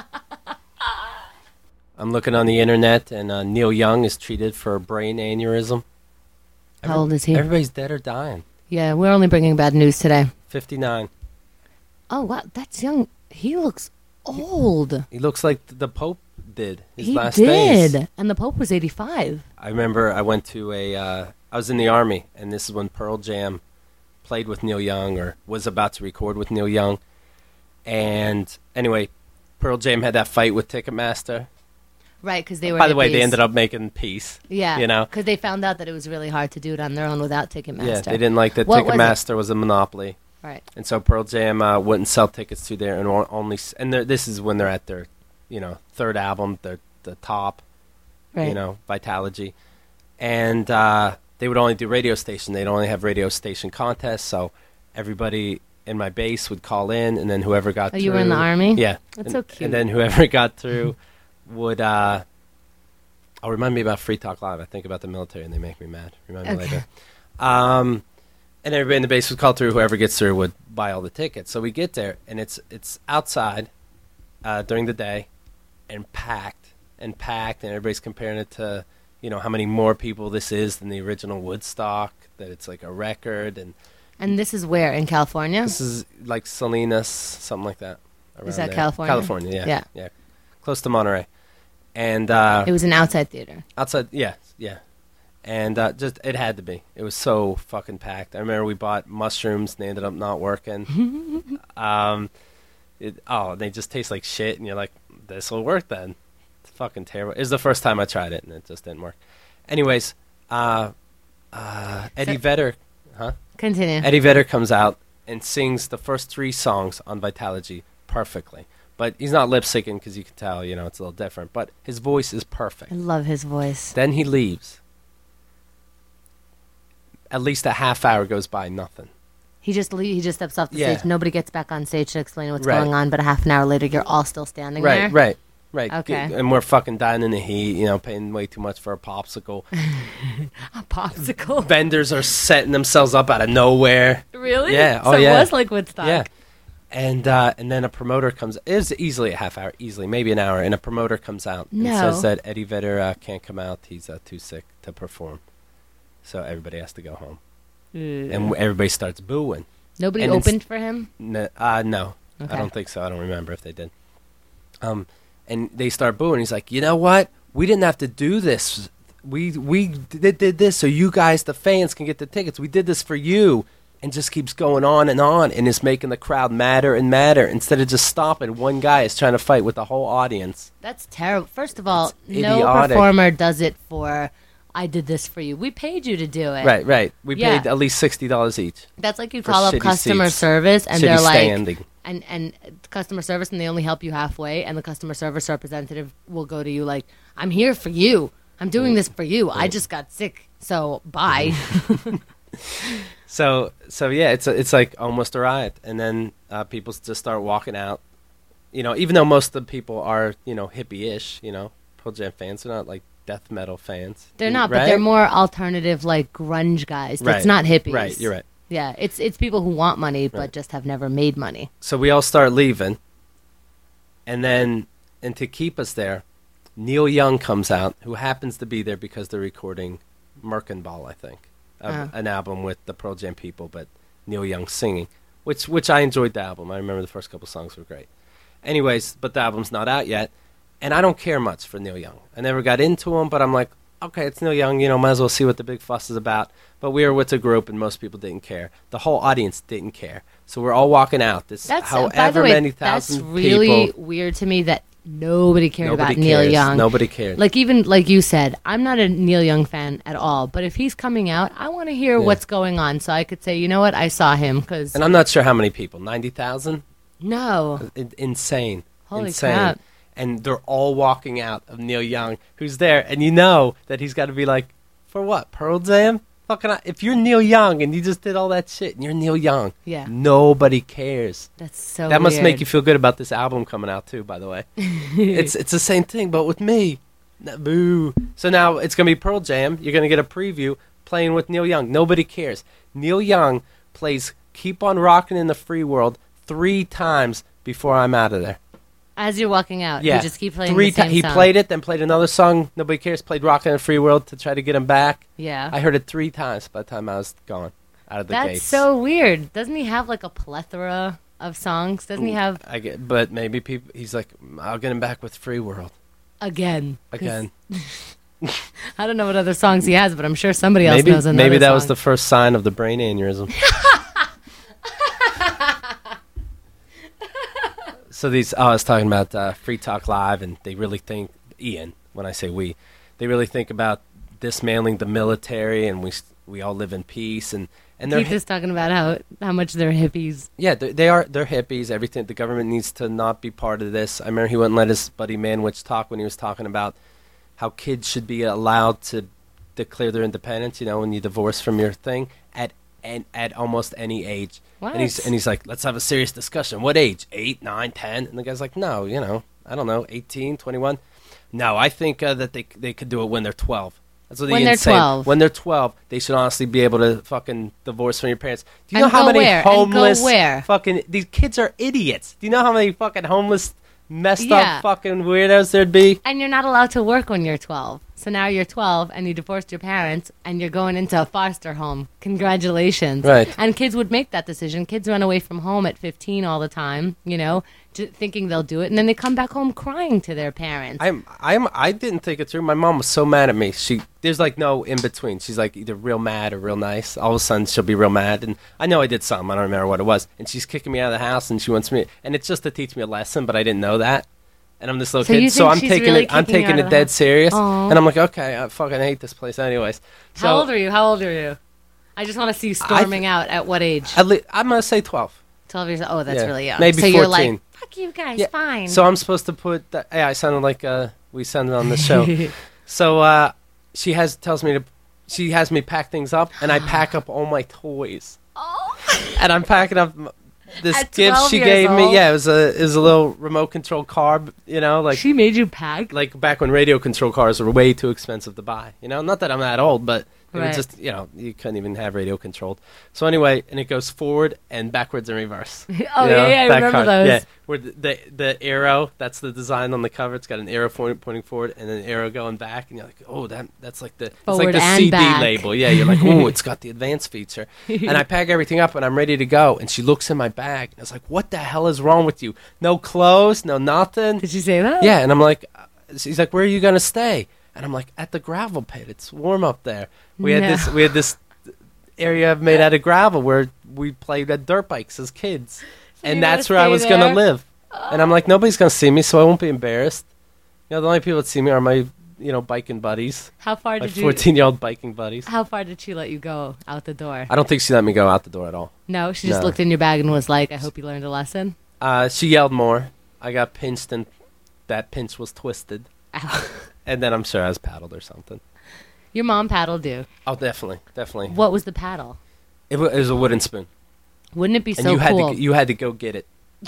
I'm looking on the internet, and Neil Young is treated for a brain aneurysm. How old is he? Everybody's dead or dying. Yeah, we're only bringing bad news today. 59. Oh, wow. That's young. He looks old. He looks like the Pope did his He last did. days. And the Pope was 85. I remember I went to I was in the Army, and this is when Pearl Jam played with Neil Young or was about to record with Neil Young. And anyway, Pearl Jam had that fight with Ticketmaster. Right, because they were. By the way, hippies. they ended up making peace. Yeah. You know? Because they found out that it was really hard to do it on their own without Ticketmaster. Yeah, they didn't like that What was it? Ticketmaster was a monopoly. Right. And so Pearl Jam wouldn't sell tickets to their this is when they're at their, third album, the top, Right. Vitalogy. And they would only do radio station. They'd only have radio station contests, so everybody in my base would call in, and then whoever got through... you were in the Army? Yeah. That's and, so cute. And then whoever got through would... remind me about Free Talk Live. I think about the military, and they make me mad. Remind me later. And everybody in the base would call through. Whoever gets through would buy all the tickets. So we get there, and it's outside during the day, and packed, and everybody's comparing it to, how many more people this is than the original Woodstock, that it's like a record. And this is where? In California? This is like Salinas, something like that. Is around that there. California? California, yeah. Close to Monterey. And it was an outside theater. outside, yeah. And just it had to be. It was so fucking packed. I remember we bought mushrooms and they ended up not working. They just taste like shit, and you're like, this will work then. It's fucking terrible. It was the first time I tried it, and it just didn't work. Anyways, Eddie Vedder, Continue. Eddie Vedder comes out and sings the first 3 songs on Vitalogy perfectly. But he's not lip syncing because you can tell, it's a little different. But his voice is perfect. I love his voice. Then he leaves. At least a half hour goes by, nothing. He just steps off the Yeah. stage. Nobody gets back on stage to explain what's Right. going on, but a half an hour later, you're all still standing there. Right. Okay. And we're fucking dying in the heat, paying way too much for a popsicle. A popsicle. Vendors are setting themselves up out of nowhere. Really? Yeah. So yeah. it was like Woodstock. Yeah. And then a promoter comes. It was easily a half hour, maybe an hour. And a promoter comes out and says that Eddie Vedder can't come out. He's too sick to perform. So everybody has to go home. And everybody starts booing. Nobody And opened for him? No. Okay. I don't think so. I don't remember if they did. And they start booing. He's like, you know what? We didn't have to do this. We did this so you guys, the fans, can get the tickets. We did this for you. And just keeps going on, and is making the crowd madder and madder. Instead of just stopping, one guy is trying to fight with the whole audience. That's terrible. First of all, It's no idiotic. performer does it for, I did this for you. We paid you to do it. Right. We paid at least $60 each. That's like you for call up shitty customer seats. service, and Shitty they're like, standing. and customer service, and they only help you halfway, and the customer service representative will go to you like, I'm here for you. I'm doing this for you. I just got sick, so bye. So yeah, it's like almost a riot, and then people just start walking out, even though most of the people are, hippie-ish, Pearl Jam fans, they're not like death metal fans. They're not, right? but they're more alternative, like grunge guys. That's Right. not hippies. Right, you're right. Yeah, it's people who want money but just have never made money. So we all start leaving, and to keep us there, Neil Young comes out, who happens to be there because they're recording Merkenball, I think, an album with the Pearl Jam people, but Neil Young singing, which I enjoyed the album. I remember the first couple songs were great. Anyways, but the album's not out yet, and I don't care much for Neil Young. I never got into him, but I'm like, okay, it's Neil Young, might as well see what the big fuss is about. But we were with a group, and most people didn't care. The whole audience didn't care. So we're all walking out. This, That's however by the way, many that's thousand really people. weird to me that nobody cared Nobody about Neil cares. Young. Nobody cared. Like even like you said, I'm not a Neil Young fan at all. But if he's coming out, I want to hear what's going on, so I could say, you know what, I saw him. Cause And I'm not sure how many people. 90,000? no, Insane. Holy Insane. crap. And they're all walking out of Neil Young, who's there, and you know that he's got to be like, for what, Pearl Jam? Fucking, if you're Neil Young and you just did all that shit and you're Neil Young, Yeah. nobody cares. that's so. That must weird. make you feel good about this album coming out too, by the way. it's the same thing, but with me. Boo. So now it's gonna be Pearl Jam. You're gonna get a preview playing with Neil Young. Nobody cares. Neil Young plays "Keep on Rockin' in the Free World" 3 times before I'm out of there. As you're walking out, Yeah, you just keep playing 3 the same He song. played it, then played another song. Nobody cares. Played "Rockin' in the Free World" to try to get him back. Yeah, I heard it 3 times by the time I was gone out of the that's gates. so weird. Doesn't he have like a plethora of songs? Doesn't he have I get, but maybe people. He's like, I'll get him back with "Free World" again? 'Cause again. I don't know what other songs he has, but I'm sure somebody else Maybe knows another maybe that song. was the first sign of the brain aneurysm. So I was talking about Free Talk Live, and they really think, Ian, when I say we, they really think about dismantling the military, and we all live in peace, and they're Keith is talking about how much they're hippies. yeah, they're hippies. Everything, the government needs to not be part of this. I remember he wouldn't let his buddy Manwich talk when he was talking about how kids should be allowed to declare their independence. When you divorce from your thing at almost any age. What? And he's like, let's have a serious discussion. What age? 8, 9, 10? And the guy's like, no, I don't know, 18, 21. No, I think that they could do it when they're 12. That's what When Ian's they're saying. 12. When they're 12, they should honestly be able to fucking divorce from your parents. Do you know And how go many where? And go homeless where? fucking these kids are idiots? Do you know how many fucking homeless messed Yeah. up fucking weirdos there'd be? And you're not allowed to work when you're 12. So now you're 12 and you divorced your parents and you're going into a foster home. Congratulations. Right. And kids would make that decision. Kids run away from home at 15 all the time, thinking they'll do it. And then they come back home crying to their parents. I didn't think it through. My mom was so mad at me. There's like no in between. She's like either real mad or real nice. All of a sudden she'll be real mad, and I know I did something. I don't remember what it was. And she's kicking me out of the house, and she wants me. And it's just to teach me a lesson, but I didn't know that. And I'm this little So you kid, so think I'm she's taking really it. I'm kicking you taking out it of the dead house? serious. Aw. And I'm like, okay, I fucking hate this place, anyways. So How old are you? How old are you? I just want to see you storming out at what age? I'm gonna say 12. 12 years old. Oh, that's Yeah. really young. Maybe so 14. you're like, fuck you guys, Yeah. fine. So I'm supposed to put. I sounded like we sounded on the show. So she tells me to. She has me pack things up, and I pack up all my toys. Oh. And I'm packing up this At gift 12 she years gave me. old? Yeah, it was a little remote control car. Like She made you pack? like back when radio control cars were way too expensive to buy. Not that I'm that old, but it Right. was just you couldn't even have radio controlled. So anyway, and it goes forward and backwards and reverse. Oh, yeah, I that remember car. those. Yeah, where the arrow, that's the design on the cover. It's got an arrow pointing forward and an arrow going back, and you're like, oh, that's like it's like Forward the and CD back. label. Yeah, you're like, oh, it's got the advanced feature. And I pack everything up, and I'm ready to go. And she looks in my bag, and I was like, what the hell is wrong with you? No clothes, no nothing. Did she say that? Yeah, and I'm like, she's like, where are you gonna stay? And I'm like, at the gravel pit. It's warm up there. We had this area made out of gravel where we played at dirt bikes as kids, and you that's gotta where I stay was there? gonna live. And I'm like, nobody's gonna see me, so I won't be embarrassed. The only people that see me are my biking buddies, How far my did you? 14-year-old biking buddies. How far did she let you go out the door? I don't think she let me go out the door at all. No, she just No. looked in your bag and was like, "I hope you learned a lesson." She yelled more. I got pinched, and that pinch was twisted. Ow. And then I'm sure I was paddled or something. Your mom paddled you. Oh, definitely. What was the paddle? It was a wooden spoon. Wouldn't it be And so you had cool? you had to go get it.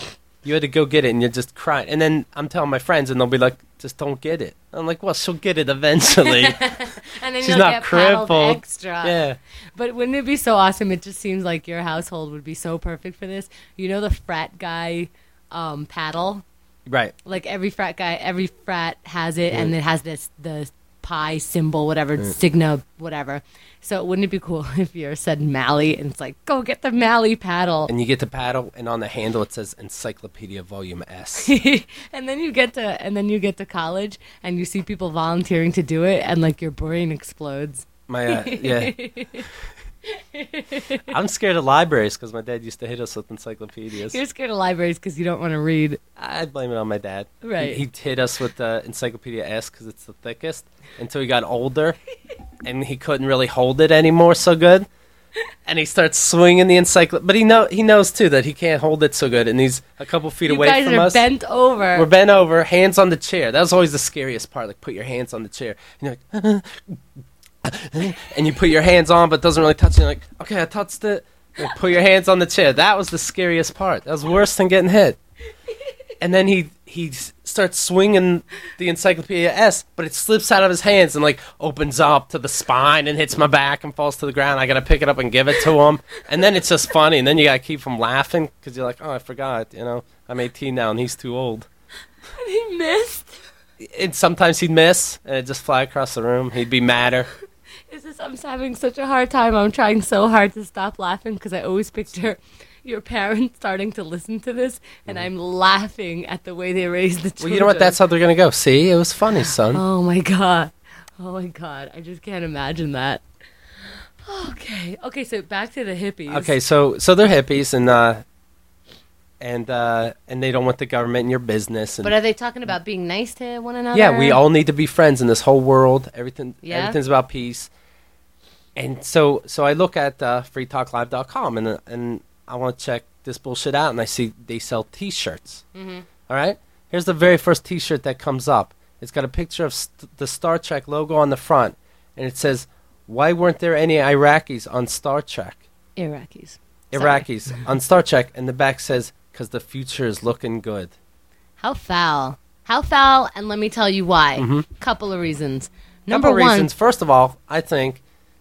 You had to go get it, and you're just crying. And then I'm telling my friends, and they'll be like, just don't get it. I'm like, well, she'll get it eventually. And then She's you'll not get paddled crippled. extra. Yeah. But wouldn't it be so awesome? It just seems like your household would be so perfect for this. You know the frat guy paddle? Right. Like every frat has it, and it has the pi symbol, whatever, signa, whatever. So wouldn't it be cool if you said Mally, and it's like, go get the Mally paddle. And you get to paddle, and on the handle it says Encyclopedia Volume S. And then you get to college, and you see people volunteering to do it, and like your brain explodes. Yeah. I'm scared of libraries because my dad used to hit us with encyclopedias. You're scared of libraries because you don't want to read. I blame it on my dad. Right. He hit us with the Encyclopedia S because it's the thickest until he got older, and he couldn't really hold it anymore so good. And he starts swinging the encyclopedia. But he knows, too, that he can't hold it so good, and he's a couple feet away from us. You guys are bent over. We're bent over, hands on the chair. That was always the scariest part, like put your hands on the chair. And you're like, and you put your hands on, but it doesn't really touch. And you're like, okay, I touched it. And put your hands on the chair. That was the scariest part. That was worse than getting hit. And then he starts swinging the Encyclopedia S, but it slips out of his hands and like opens up to the spine and hits my back and falls to the ground. I gotta pick it up and give it to him. And then it's just funny. And then you gotta keep from laughing because you're like, oh, I forgot. I'm 18 now and he's too old. And he missed. And sometimes he'd miss and it'd just fly across the room. He'd be madder. I'm having such a hard time. I'm trying so hard to stop laughing because I always picture your parents starting to listen to this, and I'm laughing at the way they raise the children. Well, you know what? That's how they're going to go. See? It was funny, son. Oh, my God. I just can't imagine that. Okay, so back to the hippies. Okay, so they're hippies, and they don't want the government in your business. But are they talking about being nice to one another? Yeah, we all need to be friends in this whole world. Everything's about peace. And so I look at freetalklive.com, and I want to check this bullshit out, and I see they sell T-shirts. Mm-hmm. All right? Here's the very first T-shirt that comes up. It's got a picture of the Star Trek logo on the front, and it says, why weren't there any Iraqis on Star Trek? Iraqis on Star Trek, and the back says, because the future is looking good. How foul, and let me tell you why. Mm-hmm. Couple of reasons. Number one. Reasons. First of all, I think,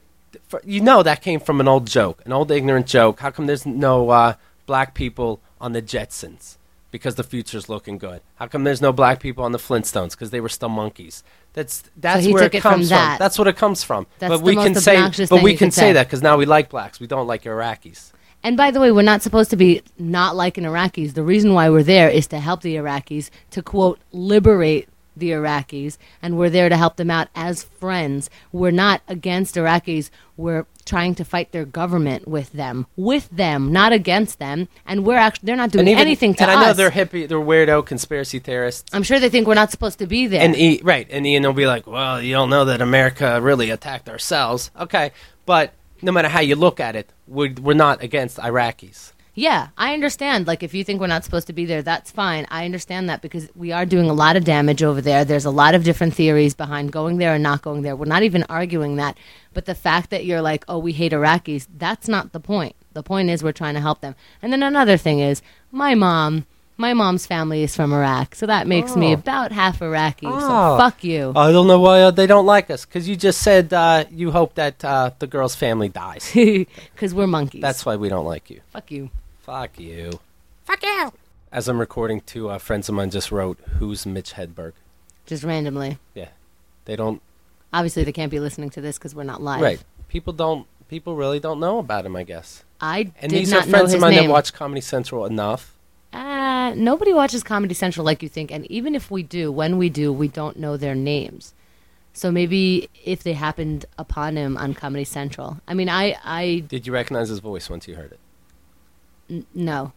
that came from an old joke, an old ignorant joke. How come there's no black people on the Jetsons? Because the future's looking good. How come there's no black people on the Flintstones? Because they were still monkeys. That's so where it comes from. That's what it comes from. That's we can say that because now we like blacks. We don't like Iraqis. And by the way, we're not supposed to be not liking Iraqis. The reason why we're there is to help the Iraqis, to, quote, liberate the Iraqis, and we're there to help them out as friends. We're not against Iraqis. We're trying to fight their government with them, not against them. And they're not doing anything to us. And I know they're hippie, they're weirdo conspiracy theorists. I'm sure they think we're not supposed to be there. And Ian will be like, well, you don't know that America really attacked ourselves. Okay, but no matter how you look at it, we're not against Iraqis. Yeah, I understand. Like, if you think we're not supposed to be there, that's fine. I understand that because we are doing a lot of damage over there. There's a lot of different theories behind going there and not going there. We're not even arguing that. But the fact that you're like, oh, we hate Iraqis, that's not the point. The point is we're trying to help them. And then another thing is, my mom's family is from Iraq, so that makes me about half Iraqi, so fuck you. I don't know why they don't like us, because you just said you hope that the girl's family dies. Because we're monkeys. That's why we don't like you. Fuck you. Fuck you. Fuck you. As I'm recording, two friends of mine just wrote, who's Mitch Hedberg? Just randomly. Yeah. They don't... Obviously, they can't be listening to this because we're not live. Right. People really don't know about him, I guess. And these are friends of mine that watch Comedy Central enough. Nobody watches Comedy Central like you think, and even if we do, when we do, we don't know their names. So maybe if they happened upon him on Comedy Central. I mean, I Did you recognize his voice once you heard it? No.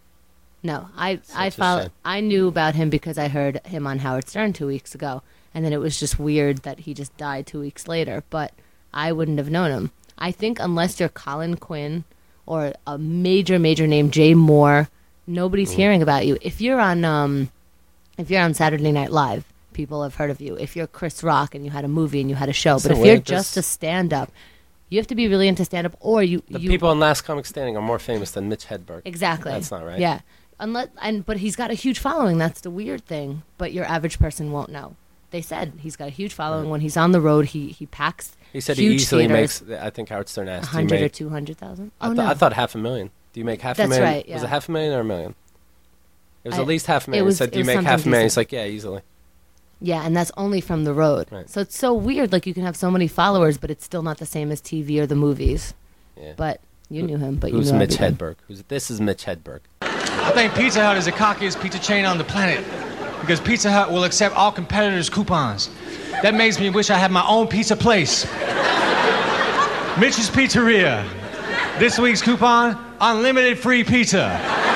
I knew about him because I heard him on Howard Stern 2 weeks ago, and then it was just weird that he just died 2 weeks later, but I wouldn't have known him. I think unless you're Colin Quinn or a major name, Jay Moore, nobody's hearing about you. If you're on Saturday Night Live, people have heard of you. If you're Chris Rock and you had a movie and you had a show, but if you're just a stand-up, you have to be really into stand-up, or the people in Last Comic Standing are more famous than Mitch Hedberg. Exactly. That's not right. Yeah. But he's got a huge following. That's the weird thing. But your average person won't know. They said he's got a huge following. When he's on the road, he packs. He said huge he easily theaters. makes. I think Howard Stern asked. 100 or 200,000. Oh no, I thought $500,000. Do you make half a That's million? right, yeah. Was it $500,000 or $1 million? It was I- at least $500,000. He it was- said, "Do it you was make $500,000?" something He's like, "Yeah, easily." Yeah, and that's only from the road. Right. So it's so weird. Like you can have so many followers, but it's still not the same as TV or the movies. Yeah. But you knew him. But you Who's knew Mitch everything. Hedberg? This is Mitch Hedberg. I think Pizza Hut is the cockiest pizza chain on the planet because Pizza Hut will accept all competitors' coupons. That makes me wish I had my own pizza place. Mitch's Pizzeria. This week's coupon, unlimited free pizza.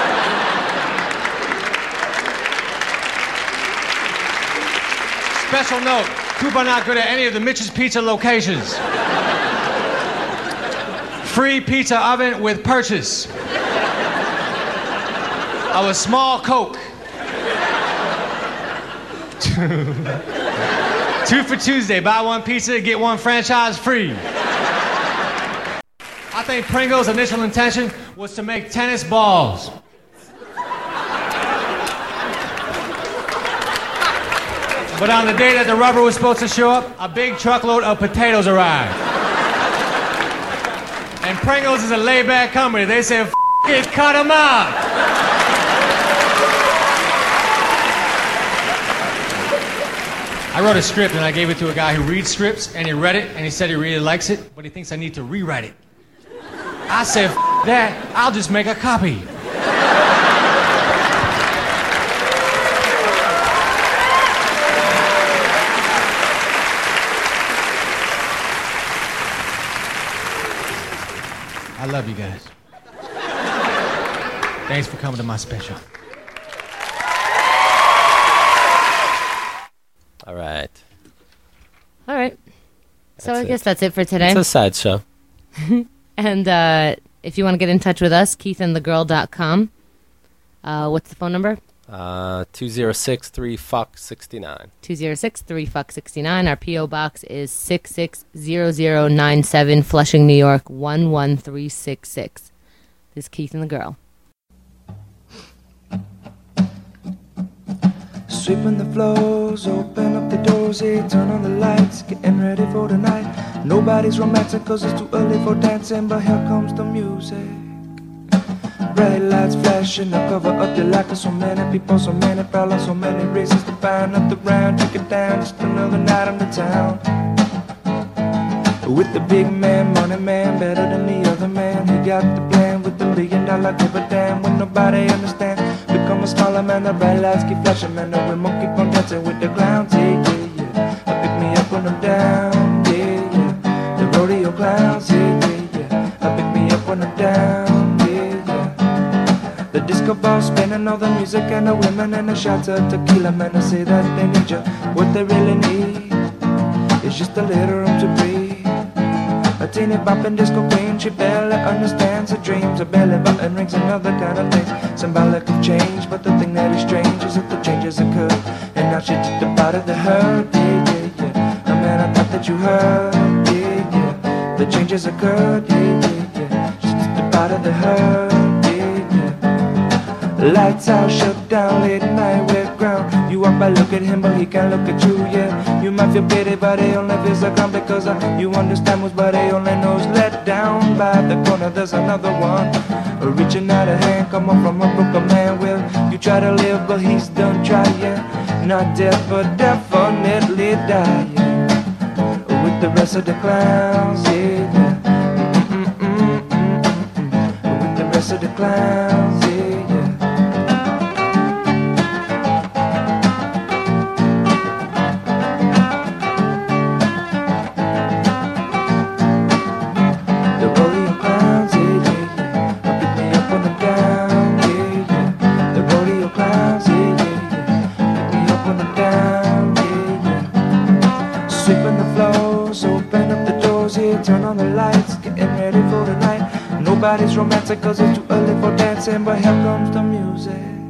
Special note, coupon not good at any of the Mitch's Pizza locations. Free pizza oven with purchase of a small Coke. 2 for Tuesday. Buy one pizza, get one franchise free. I think Pringle's initial intention was to make tennis balls. But on the day that the rubber was supposed to show up, a big truckload of potatoes arrived. And Pringles is a laid-back company. They said, "F it, cut them out." I wrote a script and I gave it to a guy who reads scripts, and he read it and he said he really likes it, but he thinks I need to rewrite it. I said, "F that, I'll just make a copy." I love you guys. Thanks for coming to my special. All right. All right. So I That's guess it. that's it for today. It's a sideshow. And if you want to get in touch with us, keithandthegirl.com. What's the phone number? 206-3-FUCK-69. 206-3-FUCK-69. Our P.O. Box is 660097, Flushing, New York, 11366. This is Keith and the Girl. Sweeping the floors, open up the doors, yeah, turn on the lights, getting ready for the night. Nobody's romantic cause it's too early for dancing, but here comes the music. Bright lights flashing to cover up your life. There's so many people, so many problems, so many reasons to find up the round. Take it down, just another night in the town. With the big man, money man, better than the other man. He got the plan with the $1 billion river dam. When nobody understands, become a smaller man. The bright lights keep flashing, man. The women keep on dancing with the clowns, yeah, yeah, yeah. Pick me up when I'm down, yeah, yeah. The rodeo clowns, yeah, yeah, yeah. Pick me up when I'm down, yeah, yeah. The disco ball spinning, all the music and the women and the shots of tequila, man. They say that they need you. What they really need is just a little room to breathe. A teeny bopping disco queen, she barely understands her dreams. A belly button rings and other kind of things, symbolic of change. But the thing that is strange is that the changes occur, and now she's just a part of the herd, yeah, yeah, yeah. Oh man, I thought that you heard, yeah, yeah. The changes occurred, yeah, yeah, yeah. She's just a part of the herd, yeah, yeah. Lights out, shut down, late night, wet ground. You walk by, look at him, but he can't look at you, yeah. You might feel pity, but he only feels like clown because you understand what's, but he only knows let down. By the corner, there's another one, reaching out a hand, come on from a broken man. Well, you try to live, but he's done trying. Not dead, but definitely dying. With the rest of the clowns, yeah, yeah. With the rest of the clowns, yeah, yeah. Turn on the lights, getting ready for the night. Nobody's romantic cause it's too early for dancing, but here comes the music.